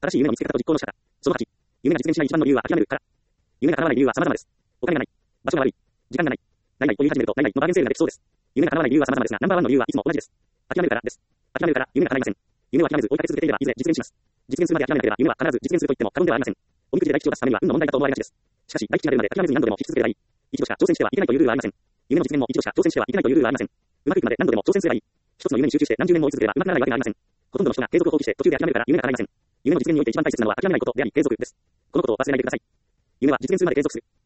新しい夢の見つけ方と実行の仕方。その8、夢が実現しない一番の理由は諦めるから。夢が叶わない理由は様々です。お金がない。場所が悪い。時間がない。ないないと言い始めると、ないないのバーゲンセールができそうです。夢が叶わない理由は様々ですが、ナンバーワンの理由はいつも同じです。諦めるからです。諦めるから夢が叶いません。夢を諦めず追いかけ続けていればいずれ実現します。実現するまで諦めなければ夢は必ず実現すると言っても過言ではありません。おみくじで大吉を出すためには運の問題だと思われがちです。しかし、大吉が出るまで諦めずに何度でも引き続ければいい。一度しか挑戦してはいけないというルールはありません。夢の実現も一度しか挑戦してはいけないというルールはありません。うまくいくまで何度でも挑戦すればいい。一つの夢に集中して何十年も追い続ければうまくならないわけがありません。ほとんどの人が継続を放棄して途中で諦めるから夢が叶いません。夢の実現において一番大切なのは諦めないことであり継続です。このことを忘れないでください。夢は実現するまで継続する。